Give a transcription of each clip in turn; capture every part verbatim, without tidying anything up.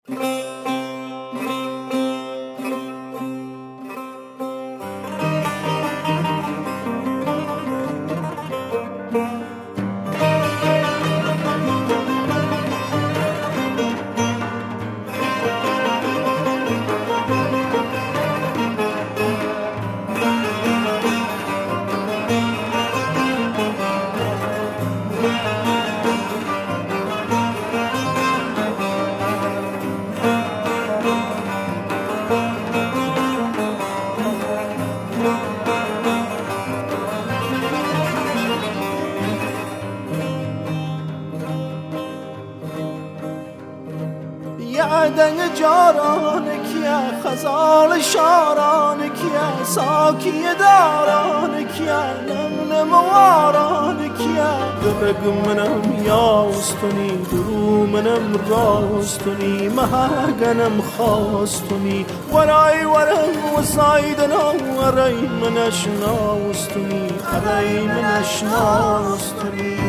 دنگ جاران کیه خزال شاران کیه ساکی داران کیه نم نمواران کیه درگ منم یاستونی درو منم راستونی مهگنم خواستونی ورای ورم و سایدنا ورای منش ناستونی ورای منش ناستونی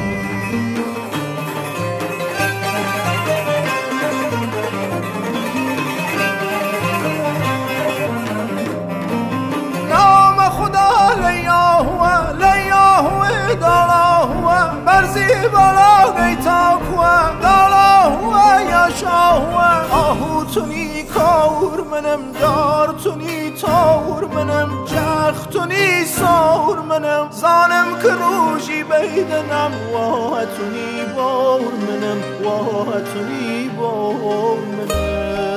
برزی بالا نیتاکوه دالاوه یاشاوه آهوتونی کور منم دارتونی تاور منم جختونی سور منم زانم که روژی بیدنم واهتونی بور منم واهتونی بور منم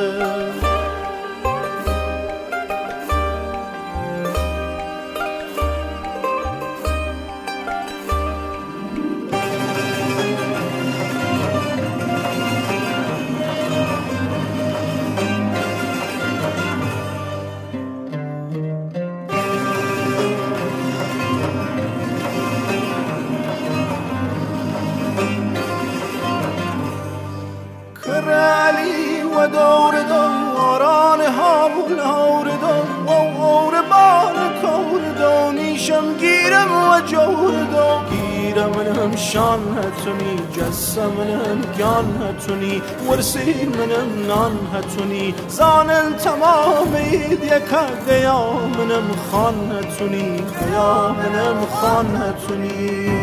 و دور دواران هامون هور دو و اور بار کور دو نیشم گیرم و جور دو گیرم منم شان هتونی جسم منم گان هتونی ورسی منم نان هتونی زانن تمام اید یکا گیا منم خان هتونی گیا منم خان هتونی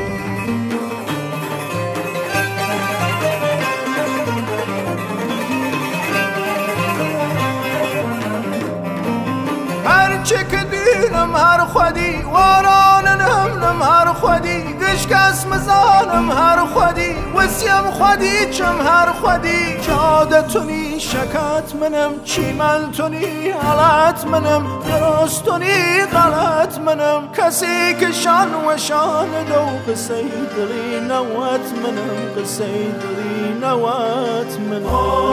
چه که دینم هر خودی وارانم نم هر خودی گشکس مزانم هر خودی وسیم خودی چم هر خودی جادتونی شکات منم چیملتونی حالت منم درستونی غلط منم کسی که شان و شان دو قصه دلی نوات منم قصه دلی نوات منم